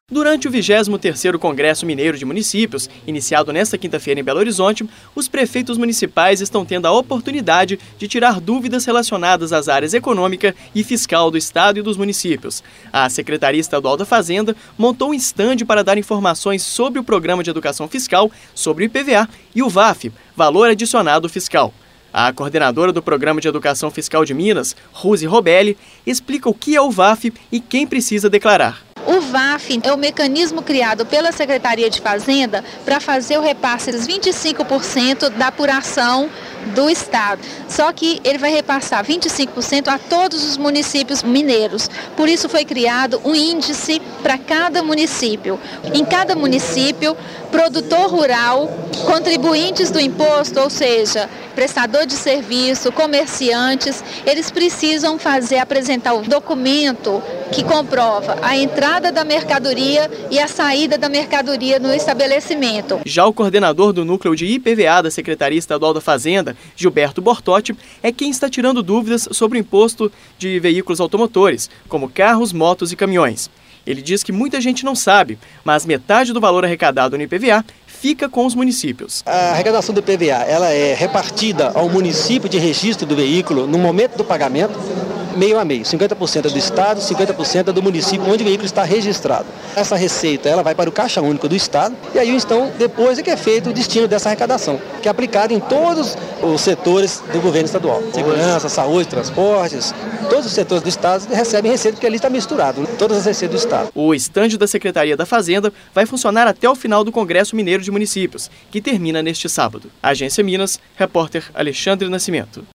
Durante o 23º Congresso Mineiro de Municípios, iniciado nesta quinta-feira em Belo Horizonte, os prefeitos municipais estão tendo a oportunidade de tirar dúvidas relacionadas às áreas econômica e fiscal do Estado e dos municípios. A Secretaria Estadual da Fazenda montou um estande para dar informações sobre o Programa de Educação Fiscal, sobre o IPVA e o VAF, Valor Adicionado Fiscal. A coordenadora do Programa de Educação Fiscal de Minas, Rose Robelli, explica o que é o VAF e quem precisa declarar. O VAF é o mecanismo criado pela Secretaria de Fazenda para fazer o repasse dos 25% da apuração do Estado. Só que ele vai repassar 25% a todos os municípios mineiros. Por isso foi criado um índice para cada município. Em cada município, produtor rural, contribuintes do imposto, ou seja, prestador de serviço, comerciantes, eles precisam apresentar o documento que comprova a entrada da mercadoria e a saída da mercadoria no estabelecimento. Já o coordenador do núcleo de IPVA da Secretaria Estadual da Fazenda, Gilberto Bortotti, é quem está tirando dúvidas sobre o imposto de veículos automotores, como carros, motos e caminhões. Ele diz que muita gente não sabe, mas metade do valor arrecadado no IPVA fica com os municípios. A arrecadação do IPVA ela é repartida ao município de registro do veículo no momento do pagamento, meio a meio, 50% é do Estado, 50% é do município onde o veículo está registrado. Essa receita ela vai para o Caixa Único do Estado e aí então depois é que é feito o destino dessa arrecadação, que é aplicado em todos os setores do governo estadual. Segurança, saúde, transportes, todos os setores do Estado recebem receita porque ali está misturado, todas as receitas do Estado. O estande da Secretaria da Fazenda vai funcionar até o final do Congresso Mineiro de Municípios, que termina neste sábado. Agência Minas, repórter Alexandre Nascimento.